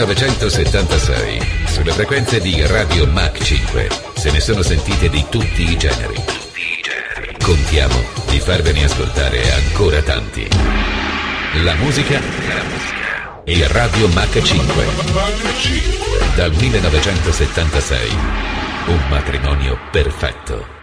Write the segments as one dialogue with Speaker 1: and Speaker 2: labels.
Speaker 1: 1976, sulle frequenze di Radio Mach 5, se ne sono sentite di tutti i generi. Contiamo di farvene ascoltare ancora tanti. La musica e Radio Mach 5. Dal 1976, un matrimonio perfetto.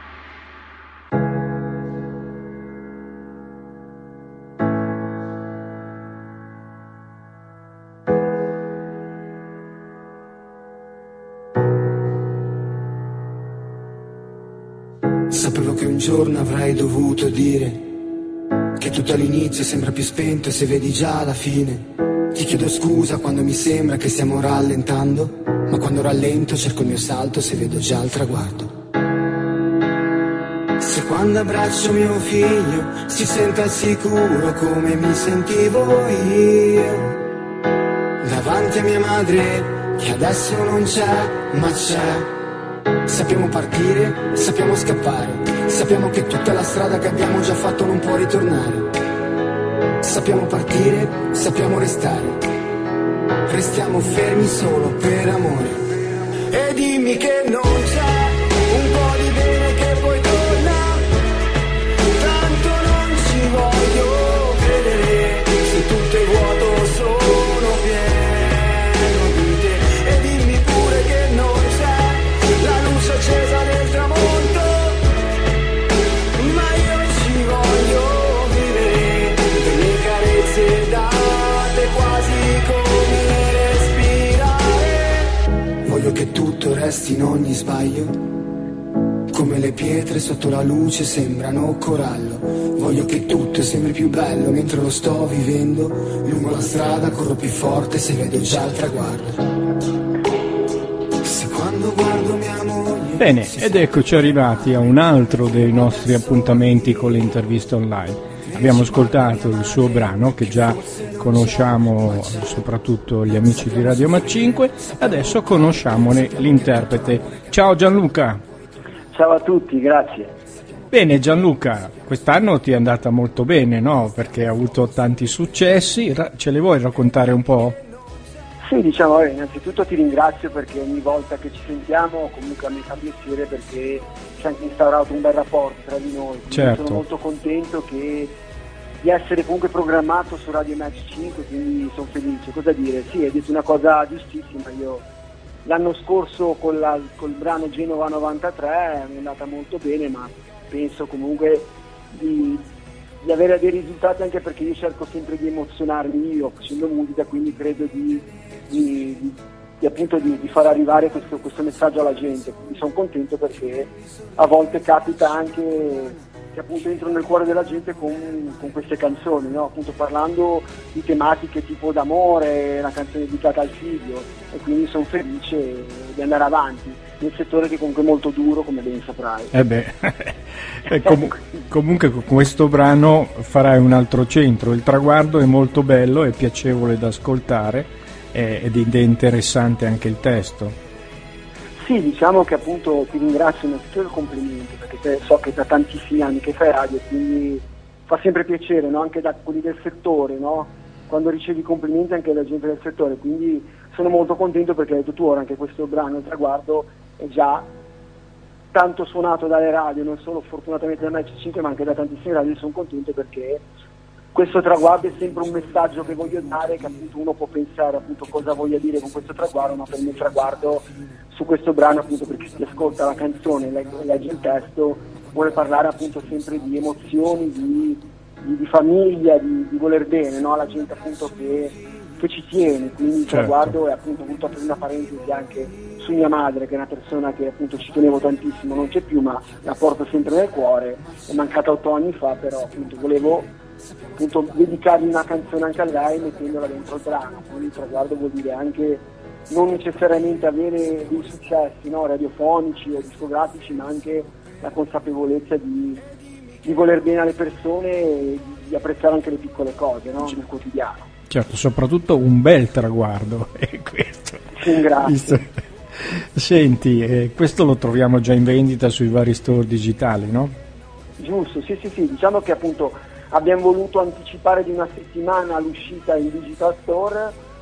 Speaker 2: Sapevo che un giorno avrei dovuto dire che tutto all'inizio sembra più spento e se vedi già la fine. Ti chiedo scusa quando mi sembra che stiamo rallentando, ma quando rallento cerco il mio salto se vedo già il traguardo. Se quando abbraccio mio figlio si sente al sicuro come mi sentivo io, davanti a mia madre che adesso non c'è, ma c'è. Sappiamo partire, sappiamo scappare, sappiamo che tutta la strada che abbiamo già fatto non può ritornare. Sappiamo partire, sappiamo restare, restiamo fermi solo per amore. E dimmi che non c'è un po' di bene che poi torna, tanto non ci voglio credere, se tutto è vuoto sono pieno di te. E dimmi pure che non c'è la luce accesa nel tramonto, ma io ci voglio vivere delle carezze date quasi come respirare. Voglio che tutto resti in ogni sbaglio, come le pietre sotto la luce sembrano corallo. Voglio che tutto sembri più bello mentre lo sto vivendo. Lungo la strada corro più forte se vedo già il traguardo.
Speaker 3: Bene, ed eccoci arrivati a un altro dei nostri appuntamenti con le interviste online. Abbiamo ascoltato il suo brano che già conosciamo, soprattutto gli amici di Radio Mach 5, adesso conosciamone l'interprete. Ciao Gianluca!
Speaker 4: Ciao a tutti, grazie.
Speaker 3: Bene Gianluca, quest'anno ti è andata molto bene, no? Perché hai avuto tanti successi, ce li vuoi raccontare un po'?
Speaker 4: Sì, diciamo, innanzitutto ti ringrazio perché ogni volta che ci sentiamo comunque a me fa piacere perché si è anche instaurato un bel rapporto tra di noi.
Speaker 3: Certo.
Speaker 4: Sono molto contento di essere comunque programmato su Radio Mach 5, quindi sono felice. Cosa dire? Sì, hai detto una cosa giustissima. Io l'anno scorso col brano Genova 93 mi è andata molto bene, ma penso comunque di avere dei risultati anche perché io cerco sempre di emozionarmi io facendo musica, quindi credo di far arrivare questo messaggio alla gente. Quindi sono contento perché a volte capita anche che appunto entro nel cuore della gente con queste canzoni, no? Appunto parlando di tematiche tipo d'amore, una canzone dedicata al figlio, e quindi sono felice di andare avanti nel settore che comunque è molto duro, come ben saprai.
Speaker 3: Comunque con questo brano farai un altro centro. Il traguardo è molto bello, è piacevole da ascoltare ed è interessante anche il testo.
Speaker 4: Sì, diciamo che appunto ti ringrazio innanzitutto del complimento, perché so che da tantissimi anni che fai radio, quindi fa sempre piacere, no? Anche da quelli del settore, no? Quando ricevi complimenti anche da gente del settore, quindi sono molto contento perché hai detto tu ora anche questo brano, Il traguardo, è già tanto suonato dalle radio, non solo fortunatamente da Mach 5 ma anche da tantissime radio. Sono contento perché questo traguardo è sempre un messaggio che voglio dare, che appunto uno può pensare appunto cosa voglia dire con questo traguardo, ma per me il traguardo su questo brano, appunto perché si ascolta la canzone e legge il testo, vuole parlare appunto sempre di emozioni, di famiglia, di voler bene, no? La gente appunto che ci tiene, quindi il traguardo è appunto, ho voluto aprire una parentesi anche su mia madre, che è una persona che appunto ci tenevo tantissimo, non c'è più ma la porto sempre nel cuore, è mancata 8 anni fa, però appunto volevo appunto dedicargli una canzone anche a lei mettendola dentro il brano. Quindi il traguardo vuol dire anche non necessariamente avere dei successi, no, radiofonici o discografici, ma anche la consapevolezza di voler bene alle persone e di apprezzare anche le piccole cose, no, nel quotidiano.
Speaker 3: Certo, soprattutto un bel traguardo è questo.
Speaker 4: Grazie.
Speaker 3: Senti, questo lo troviamo già in vendita sui vari store digitali, no?
Speaker 4: Giusto, sì, diciamo che appunto abbiamo voluto anticipare di una settimana l'uscita in digital store,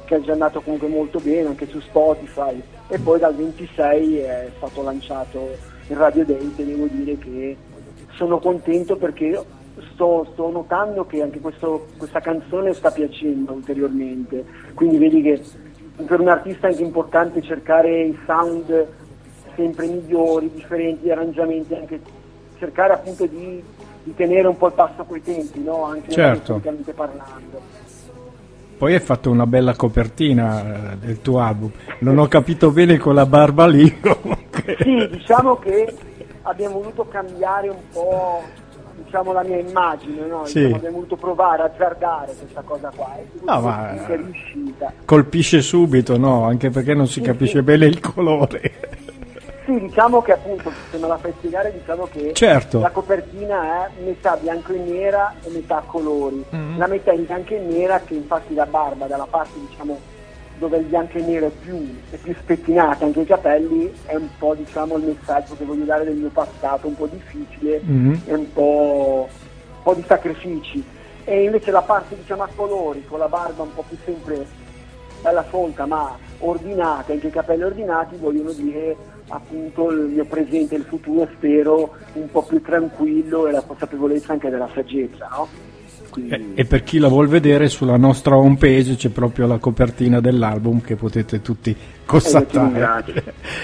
Speaker 4: che è già andato comunque molto bene anche su Spotify, e poi dal 26 è stato lanciato in Radio Date, e devo dire che sono contento perché sto notando che anche questa canzone sta piacendo ulteriormente, quindi vedi che per un artista è anche importante cercare i sound sempre migliori, differenti arrangiamenti, anche cercare appunto di tenere un po' il passo coi tempi, no? Anche musicalmente parlando.
Speaker 3: Poi hai fatto una bella copertina del tuo album, non ho capito bene con la barba lì.
Speaker 4: Sì, diciamo che abbiamo voluto cambiare un po', diciamo, la mia immagine, no?
Speaker 3: Sì.
Speaker 4: Diciamo, abbiamo voluto provare, azzardare questa cosa qua, è riuscita.
Speaker 3: Colpisce subito, no? Anche perché non si capisce bene il colore.
Speaker 4: Sì, diciamo che appunto, se me la fai spiegare, diciamo che la copertina è metà bianco e nera e metà colori. La metà in bianco e nera, che infatti la barba, dalla parte diciamo dove il bianco e nero è più spettinata, anche i capelli, è un po', diciamo, il messaggio che voglio dare del mio passato, un po' difficile e un po' di sacrifici. E invece la parte, diciamo, a colori, con la barba un po' più sempre bella folta ma ordinata, anche i capelli ordinati, vogliono dire appunto il mio presente e il futuro, spero, un po' più tranquillo, e la consapevolezza anche della saggezza, no? Quindi...
Speaker 3: E per chi la vuol vedere, sulla nostra home page c'è proprio la copertina dell'album che potete tutti constatare.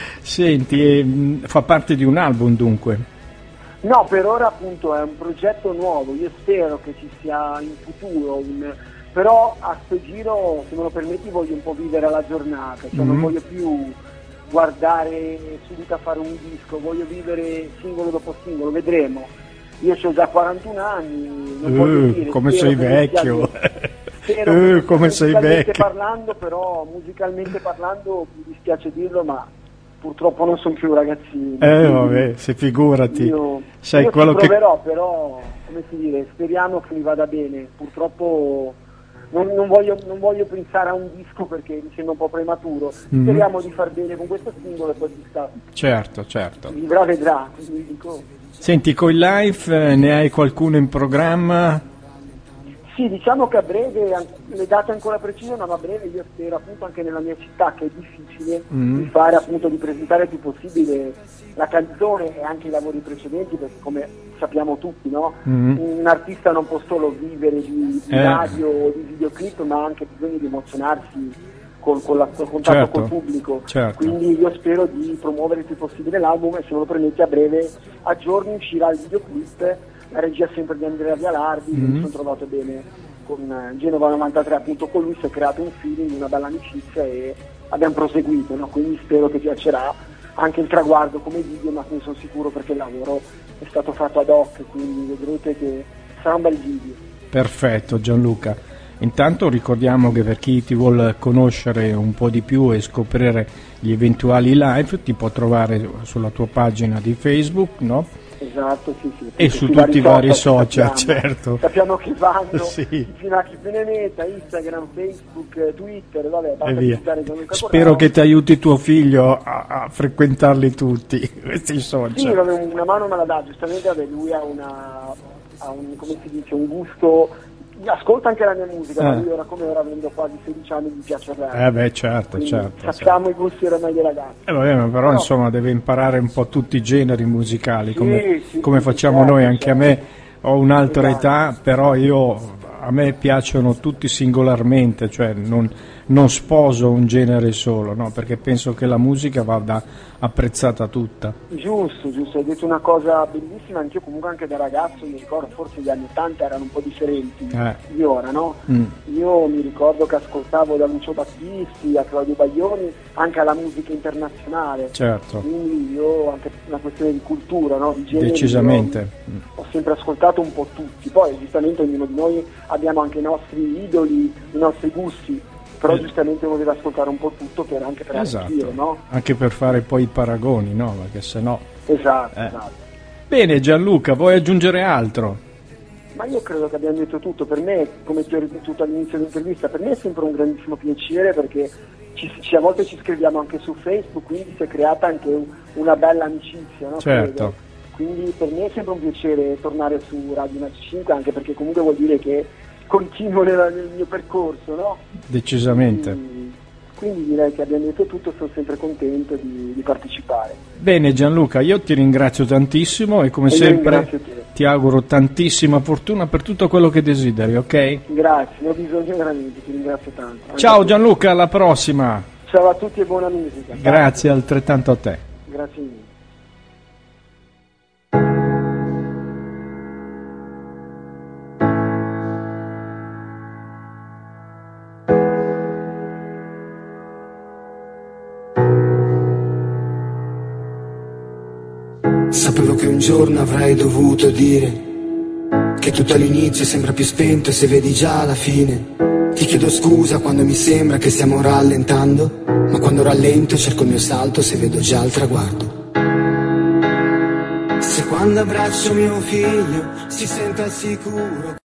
Speaker 3: Senti, fa parte di un album dunque?
Speaker 4: No, per ora appunto è un progetto nuovo, io spero che ci sia in futuro però a sto giro, se me lo permetti, voglio un po' vivere la giornata, cioè non voglio più guardare subito a fare un disco, voglio vivere singolo dopo singolo, vedremo. Io ho già 41 anni, non voglio dire,
Speaker 3: come sei vecchio. Come sei vecchio.
Speaker 4: Musicalmente parlando, mi dispiace dirlo, ma purtroppo non sono più un ragazzino.
Speaker 3: Vabbè, se figurati.
Speaker 4: Io
Speaker 3: quello
Speaker 4: ci proverò, però, come si dire, speriamo che mi vada bene. Purtroppo non voglio pensare a un disco perché mi sembra un po' prematuro. Speriamo di far bene con questo singolo e poi
Speaker 3: certo
Speaker 4: vedrà, quindi dico.
Speaker 3: Senti, con i live ne hai qualcuno in programma?
Speaker 4: Sì, diciamo che a breve, le date ancora precise, ma a breve io spero appunto anche nella mia città, che è difficile, di fare appunto, di presentare il più possibile la canzone e anche i lavori precedenti, perché come sappiamo tutti, no? Un artista non può solo vivere di radio o di videoclip, ma ha anche bisogno di emozionarsi col contatto col pubblico. Quindi io spero di promuovere il più possibile l'album, e se me lo permette a breve, a giorni uscirà il videoclip, la regia sempre di Andrea Vialardi, mi sono trovato bene con Genova 93, appunto con lui si è creato un feeling, una bella amicizia, e abbiamo proseguito, no? Quindi spero che piacerà anche il traguardo come video, ma ne sono sicuro perché il lavoro è stato fatto ad hoc, quindi vedrete che sarà un bel video.
Speaker 3: Perfetto Gianluca. Intanto ricordiamo che per chi ti vuole conoscere un po' di più e scoprire gli eventuali live ti può trovare sulla tua pagina di Facebook, no?
Speaker 4: Esatto, sì.
Speaker 3: E su tutti i vari social, certo.
Speaker 4: Sappiamo che vanno,
Speaker 3: sì.
Speaker 4: Chi ne metta, Instagram, Facebook, Twitter, vabbè, basta visitare Gianluca
Speaker 3: Spero
Speaker 4: Corrao.
Speaker 3: che ti aiuti tuo figlio a frequentarli tutti, questi social.
Speaker 4: Sì, una mano me la dà, giustamente, lui ha un, come si dice, un gusto, ascolta anche la mia musica, ma lui ora come ora, avendo quasi 16 anni, mi piace bene.
Speaker 3: Certo.
Speaker 4: Sappiamo i gusti oramai dei ragazzi.
Speaker 3: Però insomma deve imparare un po' tutti i generi musicali, come facciamo noi, anche a me ho un'altra età, però a me piacciono tutti singolarmente, cioè non sposo un genere solo, no? Perché penso che la musica vada apprezzata tutta.
Speaker 4: Giusto, hai detto una cosa bellissima. Anch'io comunque, anche da ragazzo, mi ricordo, forse gli anni 80 erano un po' differenti di ora, no? Io mi ricordo che ascoltavo da Lucio Battisti a Claudio Baglioni, anche alla musica internazionale.
Speaker 3: Certo.
Speaker 4: Quindi io, anche una questione di cultura, no? Di genere,
Speaker 3: decisamente.
Speaker 4: Ho sempre ascoltato un po' tutti. Poi giustamente ognuno di noi abbiamo anche i nostri idoli, i nostri gusti, però giustamente uno deve ascoltare un po' tutto anche per arricchire, no?
Speaker 3: Anche per fare poi i paragoni, no? Perché sennò...
Speaker 4: Esatto.
Speaker 3: Bene Gianluca, vuoi aggiungere altro?
Speaker 4: Ma io credo che abbiamo detto tutto. Per me, come ti ho ripetuto all'inizio dell'intervista, per me è sempre un grandissimo piacere, perché a volte ci scriviamo anche su Facebook, quindi si è creata anche una bella amicizia, no?
Speaker 3: Certo.
Speaker 4: Credo. Quindi per me è sempre un piacere tornare su Radio Mac 5, anche perché comunque vuol dire che continuo nel mio percorso, no?
Speaker 3: Decisamente.
Speaker 4: Quindi direi che abbiamo detto tutto, sono sempre contento di partecipare.
Speaker 3: Bene Gianluca, io ti ringrazio tantissimo e come sempre ti auguro tantissima fortuna per tutto quello che desideri, ok?
Speaker 4: Grazie, ne ho bisogno veramente, ti ringrazio tanto.
Speaker 3: Ciao Gianluca, alla prossima!
Speaker 4: Ciao a tutti e buona musica.
Speaker 3: Grazie altrettanto a te.
Speaker 4: Grazie mille.
Speaker 2: Sapevo che un giorno avrei dovuto dire che tutto all'inizio sembra più spento se vedi già la fine. Ti chiedo scusa quando mi sembra che stiamo rallentando, ma quando rallento cerco il mio salto se vedo già il traguardo. Se quando abbraccio mio figlio si sente al sicuro